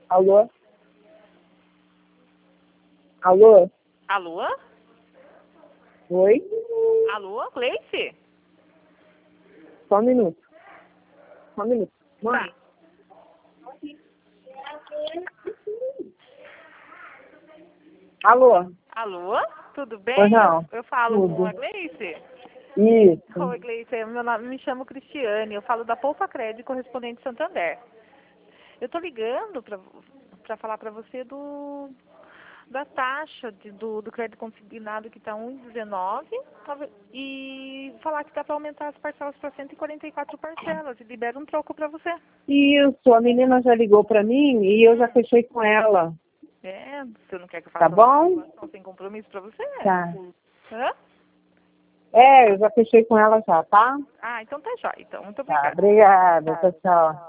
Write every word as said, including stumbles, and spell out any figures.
Alô? Alô? Alô? Oi? Alô, Gleice? Só um minuto. Só um minuto. Mãe. Tá. Alô? Alô? Tudo bem? Pois não. Eu, eu falo com a Tudo. Gleice? Isso. Oi, Gleice. Meu nome, me chamo Cristiane. Eu falo da Poupa Crédito, correspondente Santander. Eu tô ligando pra, pra falar pra você do da taxa de, do, do crédito consignado que tá um vírgula dezenove e falar que dá pra aumentar as parcelas para cento e quarenta e quatro parcelas e libera um troco pra você. Isso, a menina já ligou pra mim e eu já fechei com ela. É, você não quer que eu Tá faça uma bom? situação sem compromisso pra você? Tá. Hã? É, eu já fechei com ela já, tá? Ah, então tá jóia. Então, muito Tá, obrigada. obrigada. Tchau, tchau.